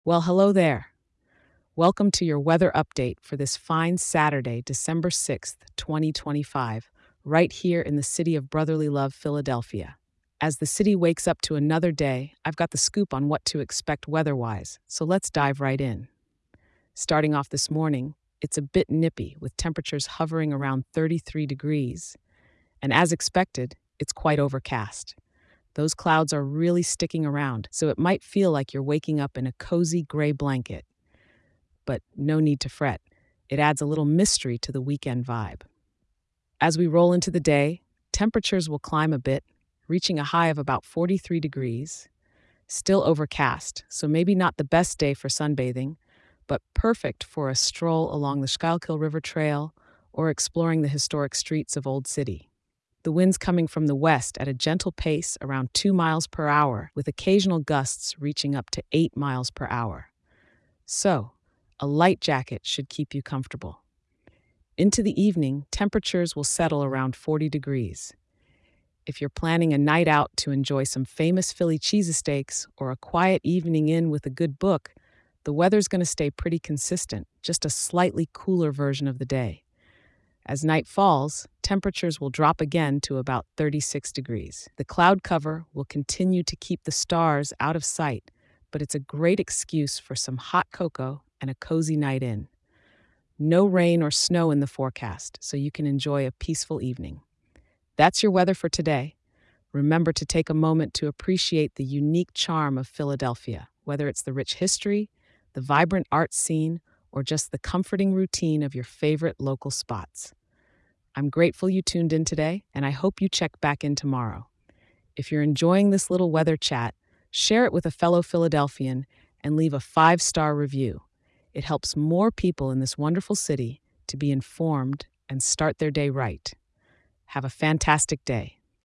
Well, hello there. Welcome to your weather update for this fine Saturday, December 6th, 2025, right here in the city of brotherly love, Philadelphia. As the city wakes up to another day, I've got the scoop on what to expect weather wise, so let's dive right in. Starting off this morning, it's a bit nippy with temperatures hovering around 33 degrees, and as expected, it's quite overcast. Those clouds are really sticking around, so it might feel like you're waking up in a cozy gray blanket. But no need to fret. It adds a little mystery to the weekend vibe. As we roll into the day, temperatures will climb a bit, reaching a high of about 43 degrees. Still overcast, so maybe not the best day for sunbathing, but perfect for a stroll along the Schuylkill River Trail or exploring the historic streets of Old City. The wind's coming from the west at a gentle pace around 2 miles per hour, with occasional gusts reaching up to 8 miles per hour. So, a light jacket should keep you comfortable. Into the evening, temperatures will settle around 40 degrees. If you're planning a night out to enjoy some famous Philly cheesesteaks or a quiet evening in with a good book, the weather's going to stay pretty consistent, just a slightly cooler version of the day. As night falls, temperatures will drop again to about 36 degrees. The cloud cover will continue to keep the stars out of sight, but it's a great excuse for some hot cocoa and a cozy night in. No rain or snow in the forecast, so you can enjoy a peaceful evening. That's your weather for today. Remember to take a moment to appreciate the unique charm of Philadelphia, whether it's the rich history, the vibrant art scene, or just the comforting routine of your favorite local spots. I'm grateful you tuned in today, and I hope you check back in tomorrow. If you're enjoying this little weather chat, share it with a fellow Philadelphian and leave a 5-star review. It helps more people in this wonderful city to be informed and start their day right. Have a fantastic day.